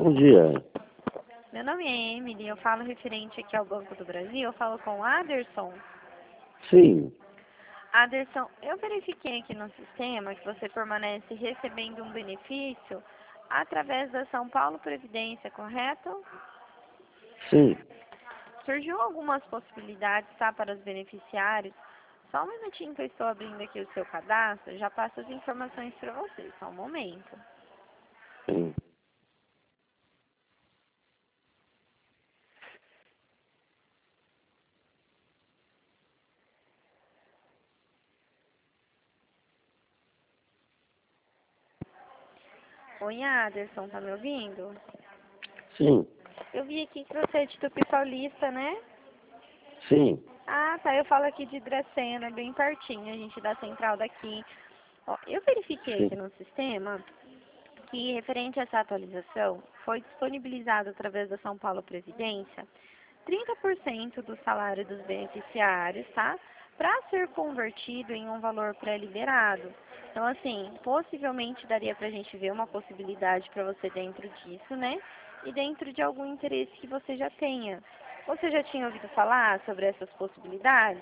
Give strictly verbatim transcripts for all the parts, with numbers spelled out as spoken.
bom dia. Meu nome é Emily, eu falo referente aqui ao Banco do Brasil, eu falo com o Aderson. Sim, Aderson, eu verifiquei aqui no sistema que você permanece recebendo um benefício através da São Paulo Previdência, correto? sim. Surgiu algumas possibilidades, tá, para os beneficiários. Só um minutinho que eu estou abrindo aqui o seu cadastro, já passo as informações para você, só um momento. Sim. Oi, Aderson, tá me ouvindo? Sim, Eu vi aqui que você é de Tupi Paulista, né? sim. Ah, tá. Eu falo aqui de Dracena, bem pertinho, a gente da central daqui. Ó, eu verifiquei Sim. aqui no sistema que, referente a essa atualização, foi disponibilizado através da São Paulo Previdência trinta por cento do salário dos beneficiários, tá? Para ser convertido em um valor pré-liberado. Então, assim, possivelmente daria para a gente ver uma possibilidade para você dentro disso, né? E dentro de algum interesse que você já tenha. Você já tinha ouvido falar sobre essas possibilidades?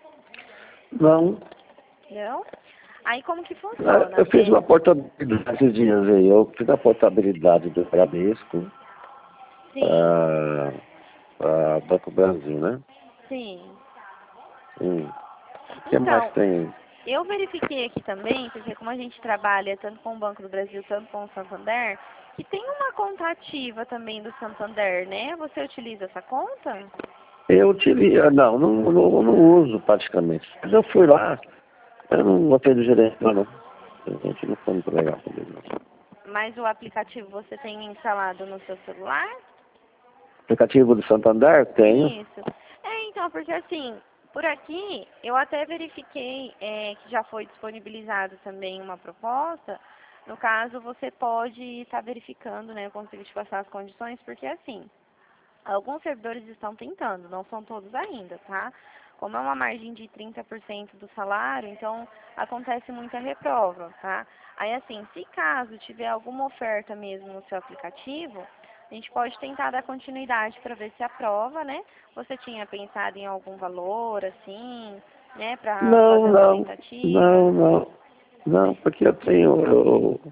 Não, Não? Aí como que é, funciona? eu fiz É, uma portabilidade esses dias aí. Eu fiz a portabilidade do Bradesco sim, para Banco Brasil, né? sim. Sim. O que mais Então, tem? eu verifiquei aqui também, porque como a gente trabalha tanto com o Banco do Brasil, tanto com o Santander, que tem uma conta ativa também do Santander, né? Você utiliza essa conta? Eu tive. Não, não, não, não uso praticamente. Mas eu fui lá, eu não gostei do gerente, não. não. A gente não foi muito legal com ele, não. Mas o aplicativo você tem instalado no seu celular? Aplicativo do Santander? Tenho. Isso. É, então, porque assim, por aqui eu até verifiquei é, que já foi disponibilizado também uma proposta. No caso, você pode estar verificando, né? Eu consigo te passar as condições, porque assim, alguns servidores estão tentando, não são todos ainda, tá? Como é uma margem de trinta por cento do salário, então acontece muita reprova, tá? Aí assim, se caso tiver alguma oferta mesmo no seu aplicativo, a gente pode tentar dar continuidade para ver se aprova, né? Você tinha pensado em algum valor, assim, né, para Não, fazer uma não, tentativa? não, não. Não, porque eu tenho. Eu,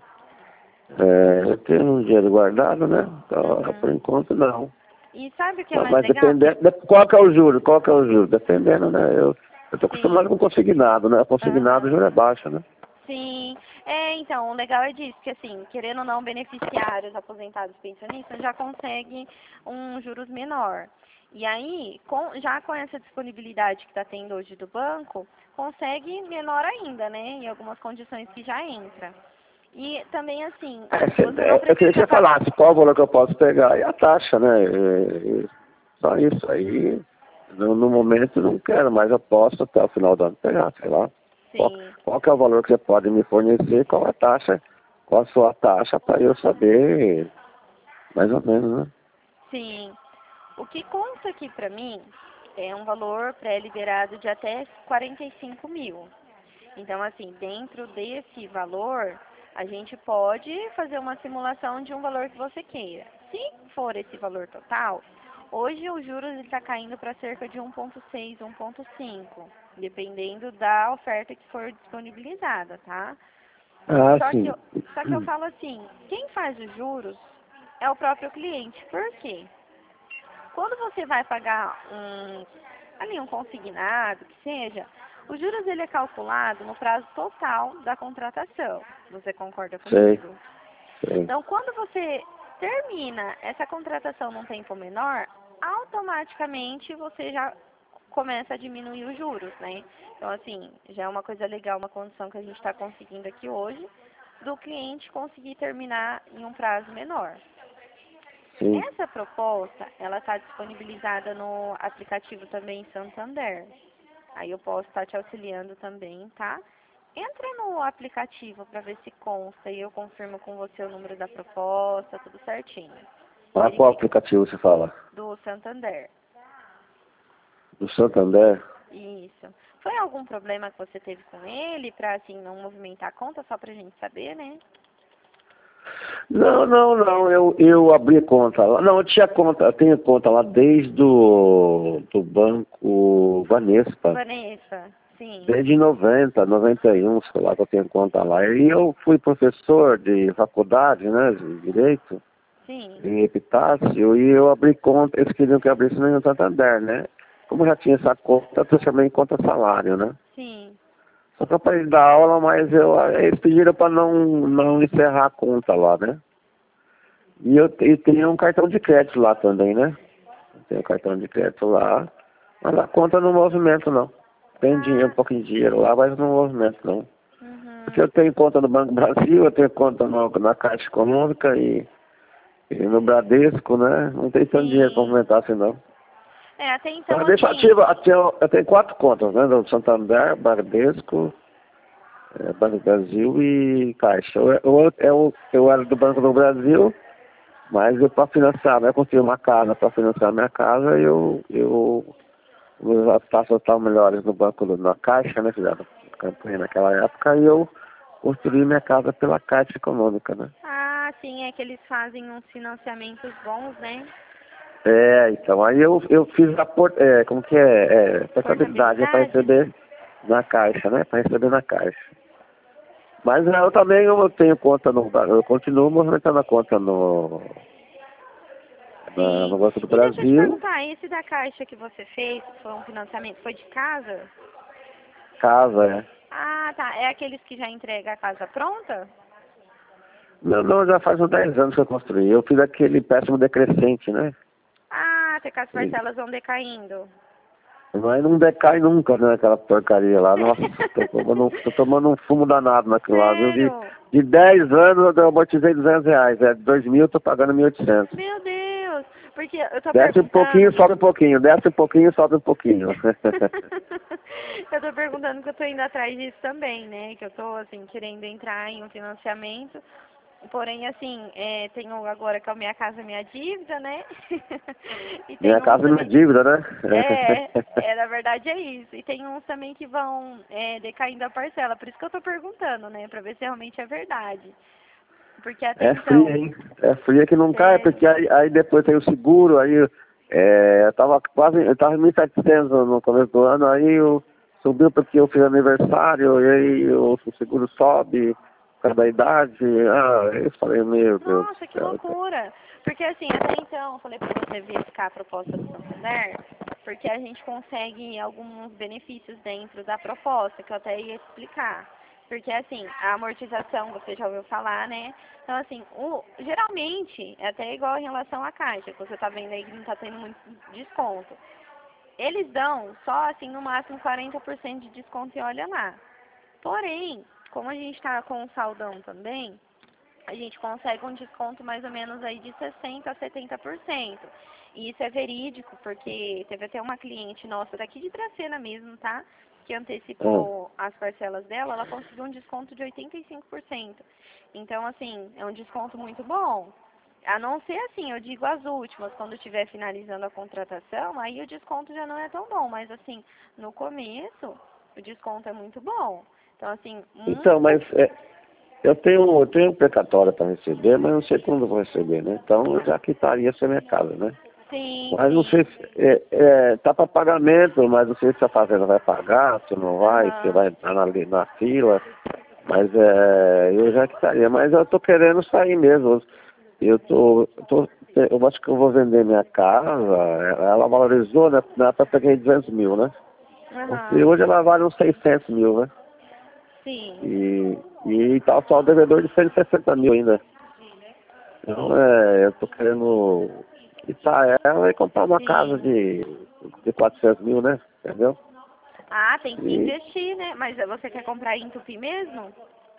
é, eu tenho um dinheiro guardado, né? Então, por Uhum. enquanto, não. E sabe o que é Mas mais mas legal? dependendo. de- Qual que é o juro? Qual que é o juro? Dependendo, né? Eu estou acostumado Sim. com consignado, né? Consignado o Aham. juro é baixo, né? Sim, é, então, o legal é disso, que assim, querendo ou não, beneficiários, aposentados, pensionistas, já conseguem um juros menor. E aí, com, já com essa disponibilidade que está tendo hoje do banco, consegue menor ainda, né, em algumas condições que já entra. E também, assim, É, cê- você não é, eu queria que precisa você pagar. falasse qual o valor que eu posso pegar e a taxa, né? É, é, só isso aí. No, no momento não quero, mas eu posso até o final do ano pegar, sei lá. Qual, Sim, qual que é o valor que você pode me fornecer, qual é a taxa, qual a sua taxa para eu saber mais ou menos, né? sim. O que consta aqui para mim é um valor pré-liberado de até quarenta e cinco mil. Então, assim, dentro desse valor, a gente pode fazer uma simulação de um valor que você queira. Se for esse valor total, hoje o juros está caindo para cerca de um vírgula seis, um vírgula cinco, dependendo da oferta que for disponibilizada, tá? Ah, Só que, sim. eu, só que eu falo assim, quem faz os juros é o próprio cliente. Por quê? Quando você vai pagar um, ali um consignado, que seja, os juros ele é calculado no prazo total da contratação. Você concorda Sei, comigo? sei. Então, quando você termina essa contratação num tempo menor, automaticamente você já começa a diminuir os juros, né? Então, assim, já é uma coisa legal, uma condição que a gente está conseguindo aqui hoje, do cliente conseguir terminar em um prazo menor. Sim. Essa proposta, ela está disponibilizada no aplicativo também Santander. Aí eu posso estar te auxiliando também, tá? Entra no aplicativo para ver se consta e eu confirmo com você o número da proposta, tudo certinho. Ah, qual Verifique aplicativo você fala? do Santander. Do Santander? Isso. Foi algum problema que você teve com ele para assim não movimentar a conta só pra gente saber, né? Não, não, não, eu, eu abri conta lá. Não, eu tinha conta, eu tenho conta lá desde o do banco Banespa. Vanessa, sim, Desde noventa, noventa e um, sei lá, que eu tenho conta lá. E eu fui professor de faculdade, né, de Direito, sim, em Epitácio, e eu abri conta, eles queriam que eu abrisse no Santander, né? Como eu já tinha essa conta, eu transformei em conta salário, né? sim. Só que eu parei de dar aula, mas eu, eles pediram para não, não encerrar a conta lá, né? E eu e tenho um cartão de crédito lá também, né? Tenho um cartão de crédito lá, mas a conta não movimento, não. Tem dinheiro, um Ah, pouquinho de dinheiro lá, mas não movimento, não. Porque uhum, eu tenho conta no Banco Brasil, eu tenho conta no, na Caixa Econômica e, e no Bradesco, né? Não tem tanto dinheiro para sim. movimentar assim, não. É, até Então, então, eu deixo assim, ativo, até eu, eu tenho quatro contas, né? Do Santander, Bradesco, eh, Banco do Brasil e Caixa. Eu, eu, eu, eu era do Banco do Brasil, mas eu para financiar, né? Eu construí uma casa para financiar a minha casa, eu, eu as taxas estavam melhores no banco, do- na Caixa, né? Fizeram campanha naquela época e eu construí minha casa pela Caixa Econômica, né? ah, sim, é que eles fazem uns financiamentos bons, né? É, então, aí eu, eu fiz a port, é, como que é, é portabilidade, é para Portabilidade? receber na Caixa, né? Para receber na Caixa. Mas é, eu também eu tenho conta no, eu continuo movimentando a conta no, na- Sim. no Banco do E deixa eu te Brasil, perguntar, esse da Caixa que você fez, foi um financiamento, foi de casa? casa, é. Ah, tá. É aqueles que já entregam a casa pronta? Não, não, já faz uns dez anos que eu construí. Eu fiz aquele péssimo decrescente, né? Ah, até que as E, parcelas vão decaindo. mas não decai nunca, né, aquela porcaria lá. Nossa, tô tomando, tô tomando um fumo danado naquilo lá, viu? De, Sério? de dez anos eu amortizei duzentos reais. É, de dois mil eu tô pagando mil e oitocentos. Meu Deus! Porque eu tô Desce um perguntando. pouquinho, sobe um pouquinho. Desce um pouquinho, sobe um pouquinho. Eu tô perguntando que eu tô indo atrás disso também, né? Que eu tô, assim, querendo entrar em um financiamento. Porém, assim, é, tenho agora que a minha casa é minha dívida, né? E Minha tem uns casa é minha também. dívida, né? É, é, na verdade é isso. E tem uns também que vão é, decaindo a parcela. Por isso que eu tô perguntando, né? Pra ver se realmente é verdade. Porque até É fria, então, hein? É fria que não cai, sério. porque aí, aí depois tem o seguro, aí é, eu tava quase, eu tava em mil e setecentos no começo do ano, aí eu, subiu porque eu fiz aniversário, e aí o, o seguro sobe por causa da idade. Ah, eu falei, meu Deus do Nossa, que céu. loucura! Porque assim, até então, eu falei pra você verificar a proposta do Santander, porque a gente consegue alguns benefícios dentro da proposta, que eu até ia explicar. Porque assim, a amortização, você já ouviu falar, né? Então assim, o, geralmente, é até igual em relação à Caixa, que você tá vendo aí que não tá tendo muito desconto. Eles dão só assim, no máximo quarenta por cento de desconto e olha lá. Porém, como a gente tá com um saldão também, a gente consegue um desconto mais ou menos aí de sessenta a setenta por cento. E isso é verídico, porque teve até uma cliente nossa daqui de Dracena mesmo, tá? Que Ah, antecipou as parcelas dela, ela conseguiu um desconto de oitenta e cinco por cento. Então, assim, é um desconto muito bom. A não ser assim, eu digo as últimas, quando estiver finalizando a contratação, aí o desconto já não é tão bom, mas assim, no começo, o desconto é muito bom. Então, assim, então, muito. mas é, eu tenho, eu tenho um precatório para receber, mas não sei quando eu vou receber, né? Então eu já quitaria essa minha casa, né? Sim, Mas não sei sim. se é, é, tá para pagamento, mas não sei se a fazenda vai pagar, se não vai, se Aham. vai entrar na, na fila. Mas é, eu já quitaria. Mas eu tô querendo sair mesmo. Eu tô, eu tô, eu acho que eu vou vender minha casa. Ela valorizou, né? Na época eu peguei duzentos mil, né? E Aham. hoje ela vale uns seiscentos mil, né? Sim. E, e tá só o devedor de cento e sessenta mil ainda. Então é, eu tô querendo quitar ela e comprar uma casa Sim. de, de quatrocentos mil, né? Entendeu? Ah, tem que E, investir, né? Mas você quer comprar em Tupi mesmo?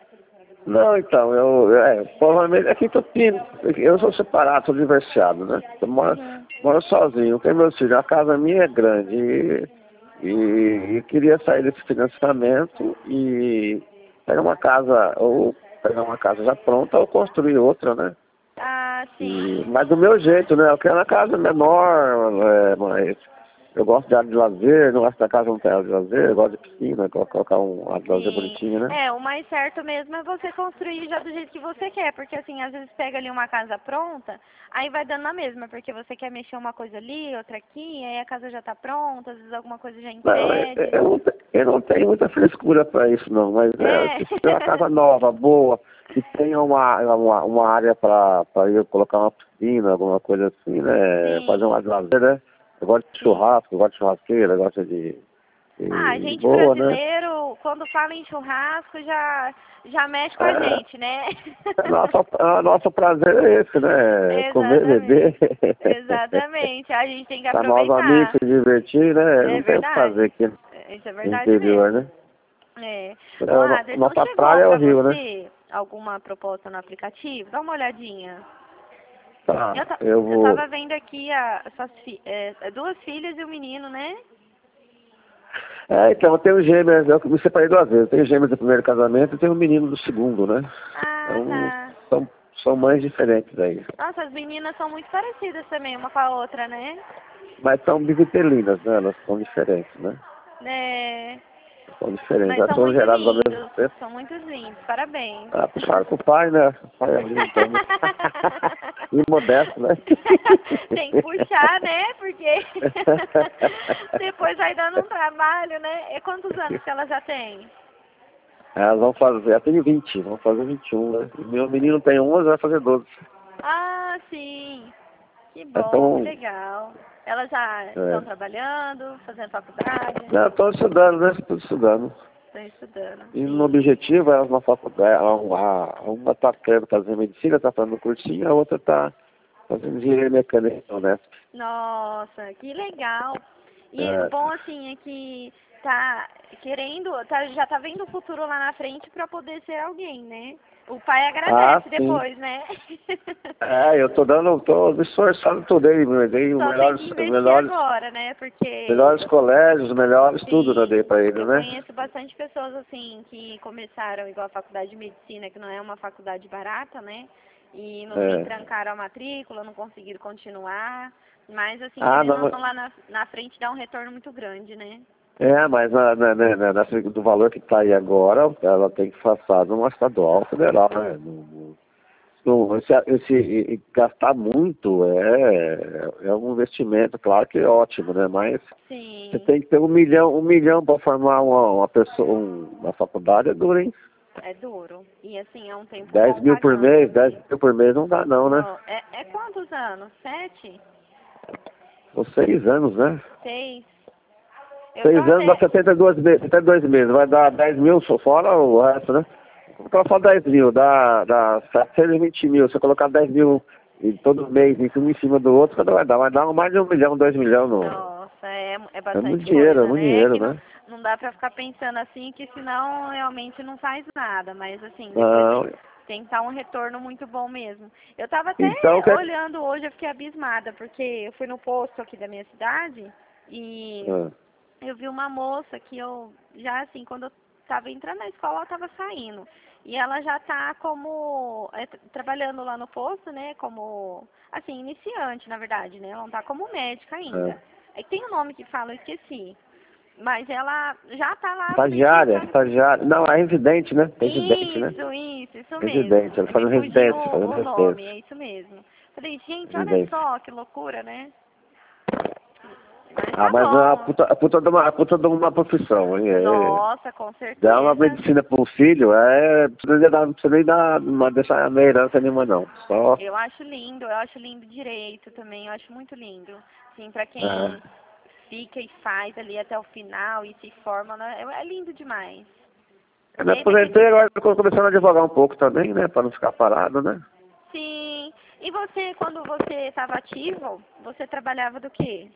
não, então, eu, é, provavelmente aqui em Tupi, eu sou separado, sou divorciado, né? Eu moro, Uhum. moro sozinho, tenho meus filhos, a casa minha é grande e, e, e queria sair desse financiamento e pegar uma casa, ou pegar uma casa já pronta ou construir outra, né? Ah, sim. E, mas do meu jeito, né? Eu quero uma casa menor, é, mais. Eu gosto de área de lazer, não gosto da casa não tem área de lazer, eu gosto de piscina, colocar um área de lazer bonitinha, né? É, o mais certo mesmo é você construir já do jeito que você quer, porque assim, às vezes pega ali uma casa pronta, aí vai dando na mesma, porque você quer mexer uma coisa ali, outra aqui, aí a casa já tá pronta, às vezes alguma coisa já Não, eu, impede. eu, não, te- eu não tenho muita frescura para isso não, mas é, É. se tiver uma casa nova, boa, que tenha uma, uma, uma área para eu colocar uma piscina, alguma coisa assim, né? Fazer um Sim, área de lazer, né? Eu gosto de sim. churrasco, eu gosto de churrasqueira, eu gosto de, Ah, a de gente boa, né? brasileiro, quando fala em churrasco, já, já mexe com a É, gente, né? a nossa, a nosso prazer é esse, né? Comer, beber, Exatamente. Exatamente. A gente tem que chamar os amigos, aproveitar. se divertir, né? É Não tem o que fazer verdade. aqui Isso é no verdade interior, mesmo. né? É. É, Ô, a no- Aderson, nossa chegou praia é o pra Rio, né? você alguma proposta no aplicativo? Dá uma olhadinha. Eu, Tá, ta- eu eu vou. tava vendo aqui a, suas fi, é, duas filhas e um menino, né? É, então, eu tenho gêmeas, eu me separei duas vezes. Eu tenho gêmeas do primeiro casamento e tenho um menino do segundo, né? Ah, Então, tá. são, são mães diferentes aí. Nossa, as meninas são muito parecidas também, uma com a outra, né? Mas são bivitelinas, né? Elas são diferentes, né? É, São diferentes. mas Elas são são muito geradas ao mesmo lindos. tempo. São muito lindos. Parabéns. Ah, puxaram com o pai, né? O pai é lindo, então, né? E modesto, né? Tem que puxar, né? Porque depois vai dando um trabalho, né? E quantos anos que ela já tem? Elas vão fazer, eu tenho vinte, vão fazer vinte e um, né? E meu menino tem onze, vai fazer doze. Ah, sim. Que bom, que Então, legal. Elas já estão é. trabalhando, fazendo faculdade? Não, estou estudando, né? Estou estudando. Estão estudando, E no sim. objetivo, elas na faculdade, a- a- uma está querendo fazer medicina, está fazendo cursinho, a outra está fazendo engenharia mecânica, né? Nossa, que legal. E o É. bom assim é que tá querendo, tá, já tá vendo o futuro lá na frente para poder ser alguém, né? O pai Ah, agradece sim. depois, né? É, eu tô dando, tô me esforçando tudo aí, eu dei os Só tem melhores, que os investir melhores, agora, né? Porque melhores colégios, os melhores tudo eu dei sim, pra ele, eu né? conheço bastante pessoas assim que começaram igual a faculdade de medicina, que não é uma faculdade barata, né? E no fim É. trancaram a matrícula, não conseguiram continuar. Mas assim, Ah, querendo não, ou não, lá na, na frente dá um retorno muito grande, né? é, mas na, na, na, na, na- do valor que tá aí agora, ela tem que passar numa estadual federal, né? No, no, no- esse, esse, e- e gastar muito é, é um investimento, claro que é ótimo, né? Mas você Sim, tem que ter um milhão, um milhão para formar uma, uma pessoa, um, uma faculdade é duro, hein? é duro. E assim, é um tempo Dez bom mil por pagando, mês, dez né? mil por mês não dá não, né? Não, é, é quantos anos? Sete? São seis anos, né? Seis? Eu tô Seis anos dá até. setenta e dois meses, setenta e dois meses, vai dar dez mil só fora o resto, né? Colocar só dez mil, dá, dá setecentos e vinte mil. Se eu colocar dez mil e todo mês, um em cima do outro, quando vai dar? Vai dar mais de um milhão, dois milhões no. Nossa, é, é É muito bastante dinheiro, é coisa, muito né? dinheiro, Que não, né? não dá pra ficar pensando assim, que senão realmente não faz nada. Mas assim, depois tem, Não, tem que estar um retorno muito bom mesmo. Eu tava até então quer. olhando hoje, eu fiquei abismada, porque eu fui no posto aqui da minha cidade e Ah, eu vi uma moça que eu, já assim, quando eu tava entrando na escola, ela tava saindo. E ela já tá como, é, tra- trabalhando lá no posto, né, como, assim, iniciante, na verdade, né, ela não tá como médica ah. ainda. Aí tem um nome que fala, eu esqueci. Mas ela já tá lá bonitinha, Estagiária, sabe? estagiária. Não, é residente, né? Residente, né? Isso, isso, isso mesmo. Residente, ela Me fazendo fugiu residência, o fazendo o nome, residência. é isso mesmo. Falei, gente, olha Residência. só que loucura, né? Mas Ah, tá mas a bom. puta, a puta de uma, a puta de uma profissão, hein? É, Nossa, com dar uma certeza. medicina para um filho, é, não precisa, dar, não precisa nem dar, uma, deixar a meia herança nenhuma, não. Só, Eu acho lindo, eu acho lindo direito também, eu acho muito lindo. Sim, pra é. quem fica e faz ali até o final e se forma, né? é é lindo demais. Eu E me aí vai ter aposentei, que... agora estou começando a advogar um pouco também, né? Para não ficar parado, né? Sim. E você, quando você estava ativo, você trabalhava do quê?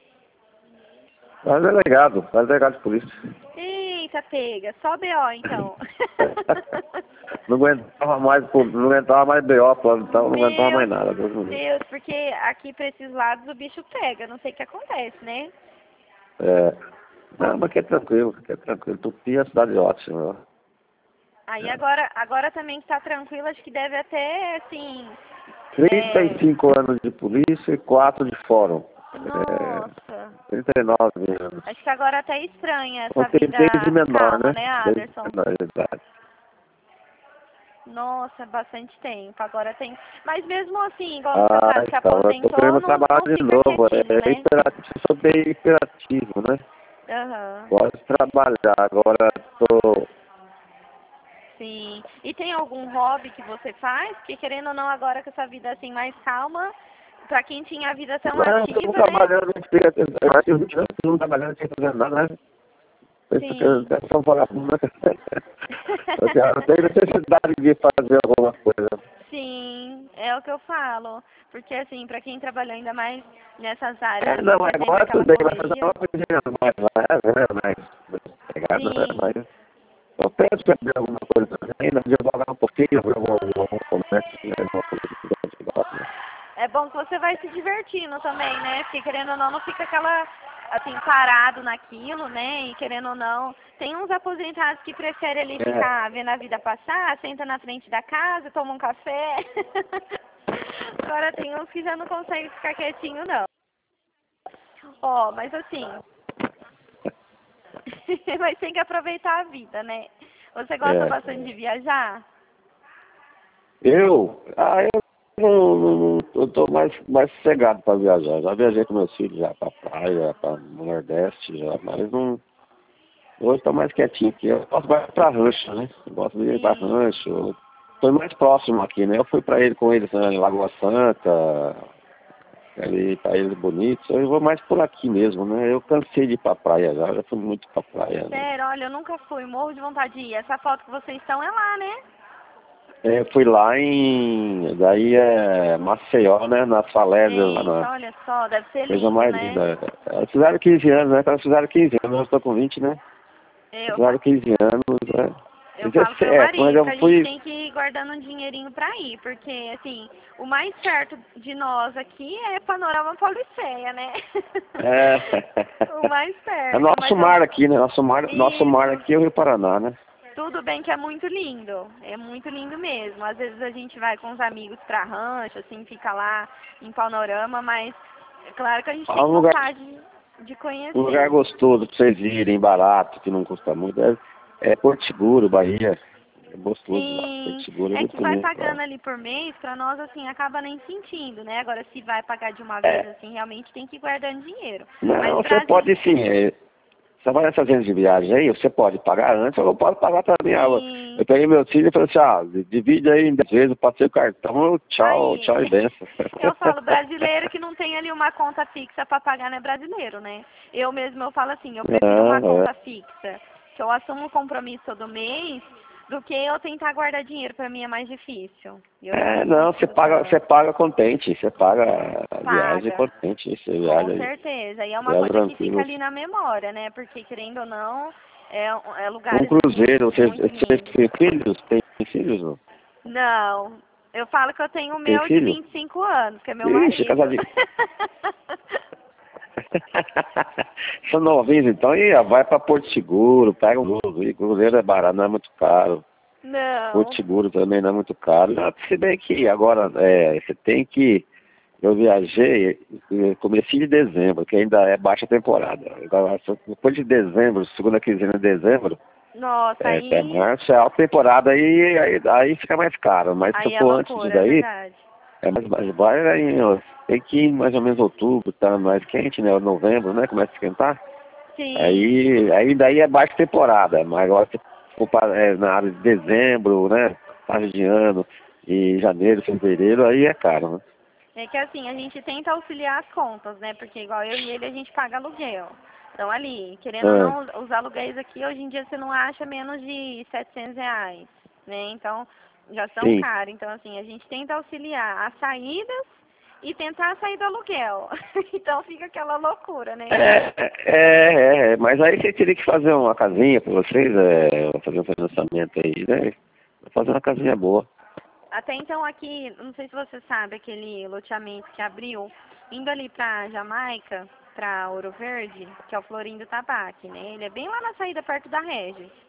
Mas é delegado, é delegado de polícia. Eita, pega. Só B O, então. Não aguentava mais, pô, não aguentava mais B O, pô, então não aguentava Meu mais nada. Deus me livre. Deus, porque aqui pra esses lados o bicho pega, não sei o que acontece, né? É, não, mas que é tranquilo, que é tranquilo. Tupi é uma cidade ótima. Aí Ó. agora, agora também que tá tranquilo, acho que deve até, assim, trinta e é... cinco anos de polícia e quatro de fórum. É, Nossa. trinta e nove anos. Acho que agora até estranha essa Ontem vida desde menor, calma, né? né, Desde Aderson? menor de idade. Nossa, bastante tempo. Agora tem. Mas mesmo assim, igual no seu Ah, caso, se então, eu tô aposentou, querendo não, trabalhar não de fica novo. quietinho, É, é né? imperativo, eu sou bem imperativo, né? Aham. Gosto de trabalhar. Agora tô. Sim. E tem algum hobby que você faz? Porque querendo ou não, agora com essa vida assim mais calma, pra quem tinha a vida tão Não, tô ativa, né? trabalhando, eu acho que vinte anos que não trabalhando sem fazer nada, né? Penso que eu Sim. sou um vagabundo, né? Eu tenho eu tenho necessidade de fazer alguma coisa. Sim, é o que eu falo. Porque assim, pra quem trabalhou ainda mais nessas áreas É, que não, você tem agora aquela tudo bem, vai fazer correria. uma coisinha mais leve, né? Mais mais pegada, né? Sim. Mas eu penso em fazer alguma coisa também, né? De jogar um pouquinho, ver algum algum comércio, né? Alguma coisa que a gente gosta, né? É bom que você vai se divertindo também, né? Porque querendo ou não, não fica aquela, assim, parado naquilo, né? E querendo ou não, tem uns aposentados que preferem ali É, ficar vendo a vida passar, senta na frente da casa, toma um café. Agora tem uns que já não conseguem ficar quietinho, não. Ó, mas assim, mas tem que aproveitar a vida, né? Você gosta é. bastante de viajar? Eu? Ah, eu não, não, não- eu tô mais, mais sossegado para viajar. Já viajei com meus filhos já pra praia, para o Nordeste já, mas não. Hoje estou mais quietinho aqui. Eu gosto mais para rancho, né? Eu gosto de ir para Sim. rancho. Estou mais próximo aqui, né? Eu fui para ele com eles né, em Lagoa Santa, ali para eles bonitos. Eu vou mais por aqui mesmo, né? Eu cansei de ir para praia já, já fui muito para praia, né? Sério, olha, eu nunca fui, morro de vontade de ir. Essa foto que vocês estão é lá, né? É, eu fui lá em. Daí é Maceió, né? Na Falésia, lá Gente, na olha só, deve ser coisa lindo, mais né? linda. Elas fizeram quinze anos, né? Elas fizeram quinze anos, eu estou com vinte, né? Eu, fa- Fizeram quinze anos, né? eu Mas é, falo pro meu é, mas marido que eu a gente fui. tem que ir guardando um dinheirinho pra ir, porque, assim, o mais perto de nós aqui é Panorama Pauliceia, né? É, O mais é perto, nosso mas eu... mar aqui, né? Nosso mar, nosso mar Isso. aqui é o Rio Paraná, né? Tudo bem que é muito lindo, é muito lindo mesmo. Às vezes a gente vai com os amigos pra rancho, assim, fica lá em Panorama, mas é claro que a gente Há tem um lugar, vontade de um lugar conhecer. gostoso pra vocês irem, barato, que não custa muito, é, é Porto Seguro, Bahia. É gostoso lá. Porto Sim, Seguro é é muito que vai bonito lá. pagando ali por mês, pra nós, assim, acaba nem sentindo, né? Agora, se vai pagar de uma vez, É, assim, realmente tem que ir guardando dinheiro. Mas não, você Brasil, pode sim. É, você vai nessas agências de viagem aí, você pode pagar antes ou pode pagar também. Ah, eu sim, peguei meu filho e falei assim, ah, divide aí em dez vezes, eu passei o cartão, tchau, aí, tchau e benção. eu falo, brasileiro que não tem ali uma conta fixa pra pagar não é brasileiro, né? Eu mesmo, eu falo assim, eu prefiro uma Não, é. conta fixa, que eu assumo um compromisso todo mês, do que eu tentar guardar dinheiro, pra mim é mais difícil. Eu já É, não não, você consigo, paga, não. você paga contente, você paga a viagem Paga. contente, você Com viaja, certeza. E é uma viaja coisa que fica tranquilo. ali na memória, né? Porque, querendo ou não, é, é Um lugares, assim, cruzeiro, você, muito você lindos. tem filhos? Tem filhos? Não? Não, eu falo que eu tenho o Tem meu de filho? vinte e cinco anos, que é meu Ixi, marido. casadinho. São novinhos então, e vai pra Porto Seguro, pega um jogo, e cruzeiro é barato, não é muito caro. Porto Não. Seguro também não é muito caro. Não, se bem que agora é, você tem que. Eu viajei eh, comecinho de dezembro, que ainda é baixa temporada. Agora, só depois de dezembro, segunda quinzena de dezembro, Nossa, é, até aí, março é alta temporada, aí, aí, aí fica mais caro. Mas se aí é for antes disso loucura, é daí, verdade. é mais, mais baixo, aí, ó, tem que ir mais ou menos outubro, tá mais quente, né? Novembro, né? Começa a esquentar. Sim. Aí, aí daí é baixa temporada, mas agora se for para, é, na área de dezembro, né? Fase de ano, e janeiro, fevereiro, aí é caro, né? É que assim, a gente tenta auxiliar as contas, né? Porque igual eu e ele, a gente paga aluguel. Então ali, querendo ou Ah, não, os aluguéis aqui, hoje em dia você não acha menos de setecentos reais, né? Então, já são sim. caros. Então, assim, a gente tenta auxiliar as saídas e tentar sair do aluguel. Então fica aquela loucura, né? É, é, é, mas aí você teria que fazer uma casinha para vocês, é, fazer um financiamento aí, né? Fazer uma casinha boa. Até então aqui, não sei se você sabe, aquele loteamento que abriu, indo ali pra Jamaica, pra Ouro Verde, que é o Florindo Tabaque, né? Ele é bem lá na saída, perto da Regis.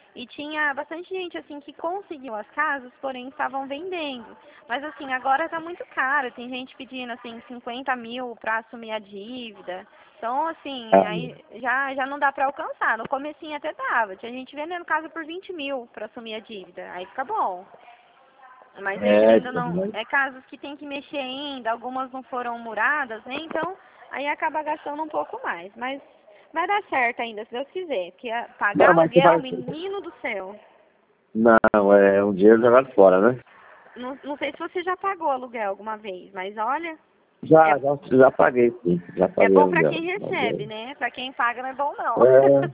E tinha bastante gente, assim, que conseguiu as casas, porém estavam vendendo. Mas, assim, agora tá muito caro. Tem gente pedindo, assim, cinquenta mil para assumir a dívida. Então, assim, Ah, aí já, já não dá para alcançar. No comecinho até dava. Tinha gente vendendo casa por vinte mil para assumir a dívida. Aí fica bom. Mas aí é, ainda não... É casas que tem que mexer ainda. Algumas não foram muradas, né? Então, aí acaba gastando um pouco mais. Mas vai dar certo ainda, se Deus quiser. Porque a- pagar não, mas você aluguel, vai. menino do céu. Não, é um dinheiro jogado fora, né? Não, não sei se você já pagou aluguel alguma vez, mas olha, é, Já, já, já paguei, sim. Já é paguei bom pra aluguel. quem recebe, né? Pra quem paga não é bom não. É.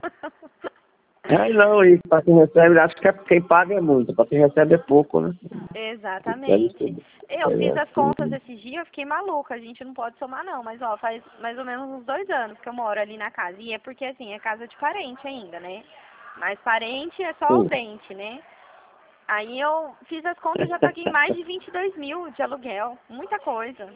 É, não, e para quem recebe, acho que é, quem paga é muito, para quem recebe é pouco, né? Deve ser, Exatamente. Eu é fiz as contas assim. esses dias, eu fiquei maluca. A gente não pode somar não, mas ó, faz mais ou menos uns dois anos que eu moro ali na casa. E é porque assim, é casa de parente ainda, né? Mas parente é só Sim. ausente, né? Aí eu fiz as contas, já paguei mais de vinte e dois mil de aluguel. Muita coisa.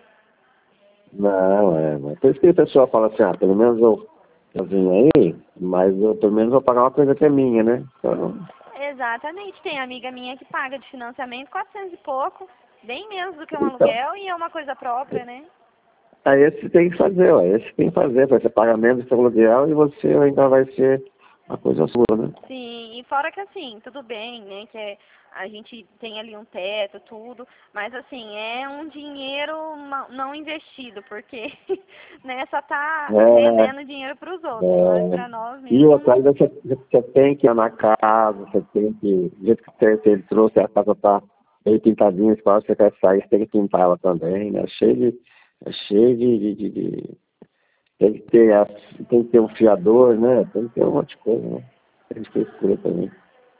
Não, é, mas por isso que a pessoa fala assim, ah, pelo menos eu, eu vim aí, mas eu pelo menos vou pagar uma coisa que é minha, né? Então, Exatamente. Tem amiga minha que paga de financiamento quatrocentos e pouco, bem menos do que um então, aluguel e é uma coisa própria, né? aí esse tem que fazer, ó, esse tem que fazer, vai ser pagamento do seu aluguel e você ainda vai ser a coisa sua, né? Sim, e fora que assim, tudo bem, né, que é, a gente tem ali um teto, tudo, mas assim, é um dinheiro ma- não investido, porque, né, só tá É, rendendo dinheiro para os outros, mas é, para nós e mesmo outra, não. ainda você, você tem que ir na casa, você tem que, do jeito que você, ele trouxe, a casa tá meio pintadinha, se você quer sair, você tem que pintar ela também, né? Cheio de, é cheio de, de, de, de- tem que ter, a, tem que ter um fiador, né? Tem que ter um monte de coisa, né? Tem que ter escura também.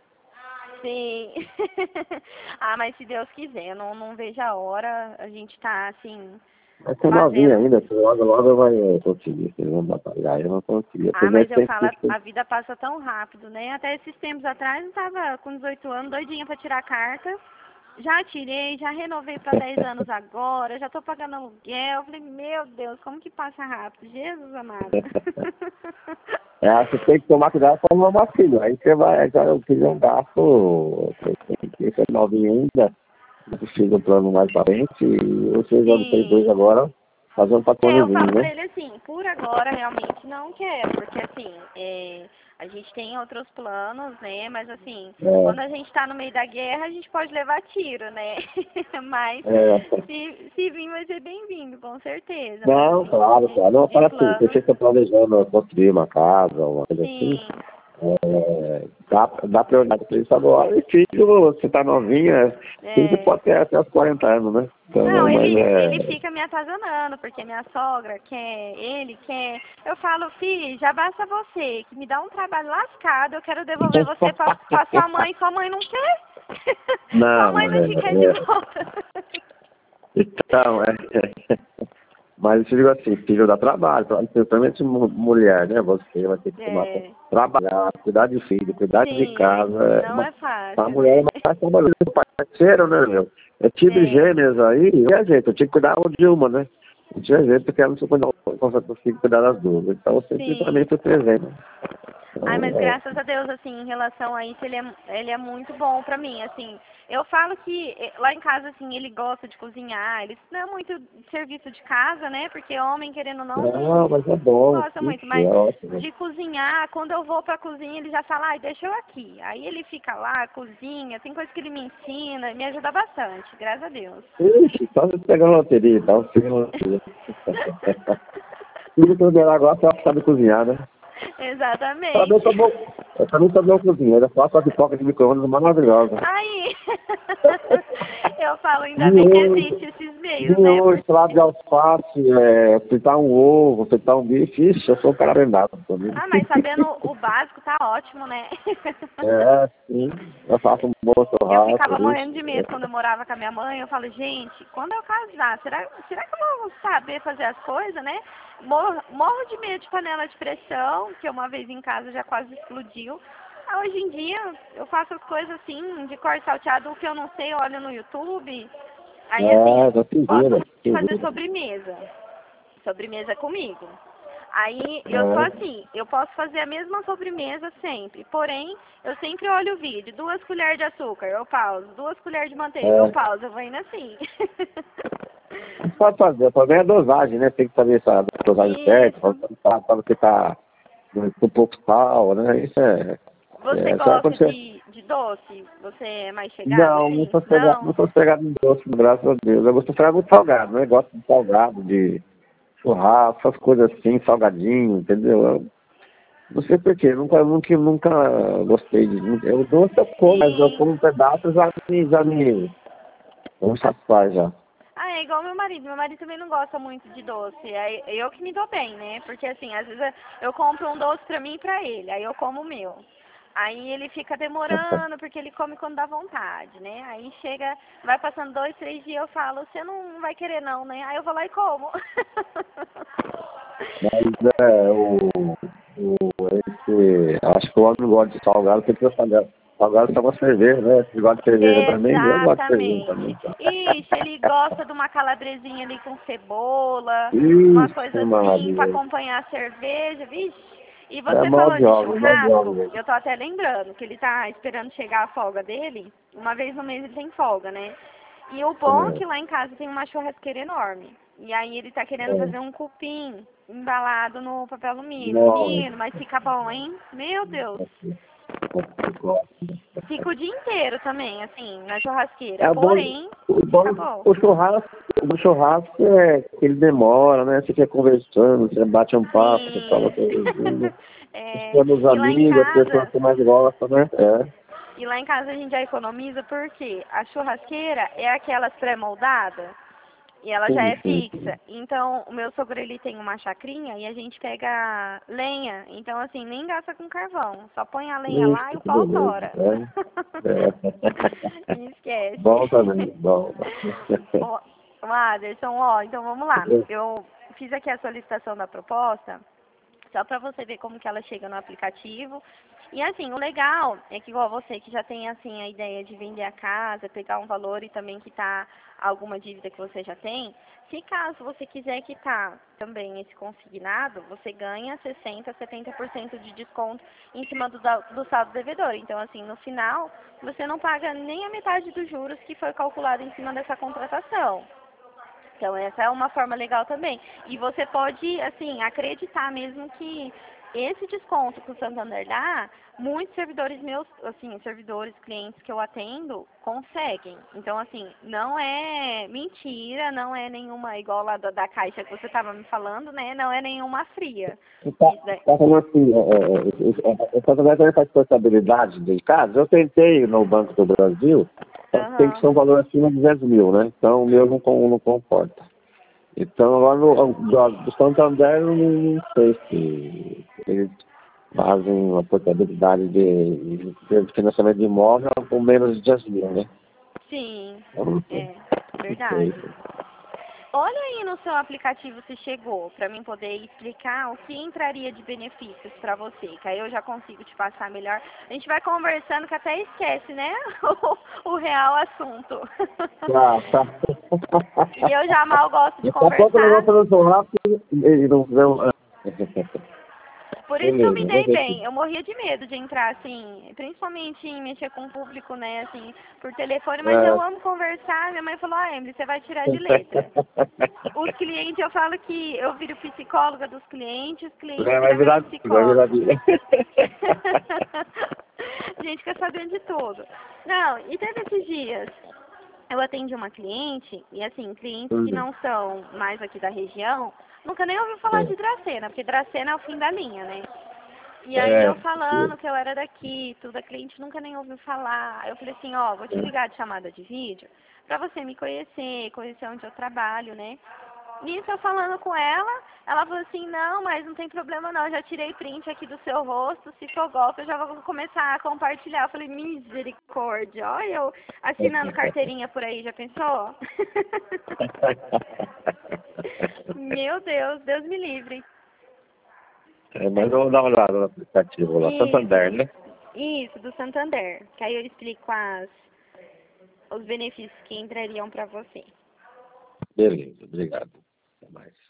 Sim. Ah, mas se Deus quiser, eu não, não vejo a hora, a gente tá assim, Mas você é novinha fazendo. ainda, você logo, logo vai eh, conseguir, vocês vão batalhar, eu não consegui. Ah, Primeiro mas eu tem falo, que a vida passa tão rápido, né? Até esses tempos atrás eu tava com dezoito anos, doidinha pra tirar a carta. Já tirei, já renovei para dez anos agora, já tô pagando aluguel. Eu falei, meu Deus, como que passa rápido? Jesus amado. É, você tem que tomar cuidado para não arrumar filho. Aí você vai, já o filho é um gasto, você tem que ser novinho ainda, precisa um plano mais para frente, e você já não tem dois Sim. agora, fazer um É, eu falo patrimôniozinho, pra né? ele assim, por agora realmente não quero, porque assim, é, a gente tem outros planos, né? Mas assim, É, quando a gente tá no meio da guerra, a gente pode levar tiro, né? Mas é, se, se vir, vai ser bem-vindo, com certeza. Mas não, assim, claro, de, claro. Não, de fala assim, se você planos, está planejando construir uma casa, uma coisa assim, sim. é, dá, dá prioridade para isso agora. E filho, você está novinha, filho você É, pode ter até os quarenta anos, né? Então, não, mas ele, ele é. fica me atazanando, porque minha sogra quer, ele quer. Eu falo, filho, já basta você, que me dá um trabalho lascado, eu quero devolver você pra, pra sua mãe, sua mãe não quer? Sua Não, mãe não é, te quer de é. volta. Então, é. Mas eu digo assim, filho dá trabalho, principalmente mu- mulher, né? Você vai ter que tomar conta, É, trabalhar, cuidar de filho, cuidar de sim, casa. É não uma, é a fácil, mulher é né? mais trabalhosa do parceiro, né, meu? Eu tive É, gêmeas aí, e é jeito, eu tinha que cuidar de uma, né? Não tinha jeito, porque ela não consegue conseguir cuidar das duas. Então eu sempre também sim. fui presente. Ai, Então, mas é. graças a Deus, assim, em relação a isso, ele é, ele é muito bom pra mim, assim. Eu falo que eh, lá em casa, assim, ele gosta de cozinhar, ele não é muito de serviço de casa, né? Porque homem, querendo ou não, não, Não, mas é não bom, gosta muito. isso é Mas ótimo. de cozinhar, quando eu vou pra cozinha, ele já fala, ai, deixa eu aqui. Aí ele fica lá, cozinha, tem coisa que ele me ensina, me ajuda bastante, graças a Deus. Ixi, só você pegar uma loteria e tal, você loteria. Tudo que eu der agora, você sabe cozinhar, né? Também Exatamente. sou bom. Eu também sou bom cozinheiro. Eu faço a pipoca de micro-ondas maravilhosa. Aí, eu falo, ainda bem que Miojo, existe esses meios, né? miojo, Porque salada de alface, é, fritar um ovo, fritar um bife. Ixi, eu sou um cara vendado comigo. ah, mas sabendo o básico tá ótimo, né? É, sim. Eu faço um bom Eu churrasco, ficava morrendo ixi. de medo quando eu morava com a minha mãe. Eu falo, gente, quando eu casar, será, será que eu vou saber fazer as coisas, né? Morro, morro de medo de panela de pressão, que uma vez em casa já quase explodiu. Ah, hoje em dia, eu faço as coisas assim, de corte salteado, o que eu não sei, eu olho no YouTube. Aí, assim, É, já se gosto vira, muito de se fazer vira. sobremesa. Sobremesa comigo. Aí eu sou É. assim, eu posso fazer a mesma sobremesa sempre, porém, eu sempre olho o vídeo, duas colheres de açúcar, eu pauso, duas colheres de manteiga, eu É. pauso, eu vou indo assim. Mas pode fazer, o problema é a dosagem, né? Tem que saber essa dosagem certa, Isso. para você tá com pouco sal, né? Isso é. Você é só gosta acontecer. de, de doce? Você é mais chegado, Não, não assim? sou pegado, Não? não sou pegado em doce, graças a Deus. Eu gosto de pegar muito salgado, né? Gosto de salgado, de churrasco, essas coisas assim, salgadinho, entendeu? Eu não sei porquê, nunca, nunca, nunca gostei de. Eu doce eu como, mas eu Sim. como um pedaço já me, já me, já me satisfaz já. Ah, é igual meu marido. Meu marido também não gosta muito de doce. Aí eu que me dou bem, né? Porque assim, às vezes eu compro um doce pra mim e pra ele. Aí eu como o meu. Aí ele fica demorando, porque ele come quando dá vontade, né? Aí chega, vai passando dois, três dias, eu falo, você não vai querer não, né? Aí eu vou lá e como. Mas é, o, o, esse, acho que o homem gosta de salgado, tem que ter salgado. Salgado só pra cerveja, né? Se gosta de cerveja também, eu gosto de cerveja Exatamente. também. Tá? Ixi, ele gosta de uma calabresinha ali com cebola, uma coisa Ixi, assim, pra Maria. acompanhar a cerveja, vixe. E É você mal falou de de obra, mal de churrasco, obra. eu tô até lembrando que ele tá esperando chegar a folga dele. Uma vez no mês ele tem folga, né? E o bom é que lá em casa tem uma churrasqueira enorme. E aí ele tá querendo É, é. fazer um cupim embalado no papel alumínio. Nossa, Menino, mas fica bom, hein? Meu Deus. eu gosto. Fica o dia inteiro também, assim, na churrasqueira. É bom, Porém, o fica bom, bom. o churrasco, o churrasco é que ele demora, né? Você fica conversando, você bate um papo, você fala Sim. coisa, É, chama os e lá em amigos, as pessoas casa, que mais gostam, né? É. e lá em casa a gente já economiza porque a churrasqueira é aquelas pré-moldadas e ela já Sim, é sim, sim. fixa. Então, o meu sogro ele tem uma chacrinha e a gente pega lenha. Então, assim, nem gasta com carvão. Só põe a lenha lá e Isso, o que pau beleza. tora. É, é. E esquece. Bom também, bom. Ó, ó, Aderson, ó, então vamos lá. Eu fiz aqui a solicitação da proposta, só para você ver como que ela chega no aplicativo. E assim, o legal é que igual você que já tem assim a ideia de vender a casa, pegar um valor e também quitar alguma dívida que você já tem, se caso você quiser quitar também esse consignado, você ganha sessenta, setenta por cento de desconto em cima do, da- do saldo devedor. Então assim, no final, você não paga nem a metade dos juros que foi calculado em cima dessa contratação. Então, essa é uma forma legal também. E você pode, assim, acreditar mesmo que esse desconto que o Santander dá, muitos servidores meus, assim, servidores, clientes que eu atendo, conseguem. Então, assim, não é mentira, não é nenhuma, igual lá da, da caixa que você estava me falando, né? Não é nenhuma fria. Você tá, Isso daí. tá falando assim, é, é, é, é, quando vai ter essa responsabilidade de casa, eu tentei no Banco do Brasil, só que tem que Aham. ser um valor acima de duzentos mil, né? Então o meu Hum. não, com- não comporta. Então agora no, do, do Santander eu não, não sei se eles fazem uma portabilidade de, de financiamento de imóvel com menos de duzentos mil, né? Sim, Eu não sei, é não sei. verdade. Olha aí no seu aplicativo se chegou, para mim poder explicar o que entraria de benefícios para você, que aí eu já consigo te passar melhor. A gente vai conversando que até esquece, né? O, o real assunto. Tá, tá. E eu já mal gosto de Daqui a pouco eu vou conversar, fazer um churrasco e e não não- por isso que eu me Beleza, vou dei ver bem. aqui. Eu morria de medo de entrar assim, principalmente em mexer com o público, né, assim, por telefone, mas eu É. amo conversar. Minha mãe falou, ah, Emily, você vai tirar de letra. Os clientes, eu falo que eu viro psicóloga dos clientes, os clientes É, vai viram meu virar, vai virar. psicólogo. A gente quer sabendo de tudo. Não, e teve esses dias, eu atendi uma cliente, e assim, clientes que Hum, não são mais aqui da região, nunca nem ouviu falar é. de Dracena, porque Dracena é o fim da linha, né? E aí É, eu falando que eu era daqui, tudo, a cliente nunca nem ouviu falar. Aí eu falei assim, ó, vou te ligar de chamada de vídeo pra você me conhecer, conhecer onde eu trabalho, né? Nisso eu falando com ela, ela falou assim, não, mas não tem problema não, eu já tirei print aqui do seu rosto, se for golpe eu já vou começar a compartilhar. Eu falei, misericórdia, olha eu assinando carteirinha por aí, já pensou? Meu Deus, Deus me livre. é, mas vamos dar uma olhada no aplicativo lá. Santander, Isso, né? isso, do Santander, que aí eu explico as, os benefícios que entrariam para você. Beleza, obrigado. Até mais.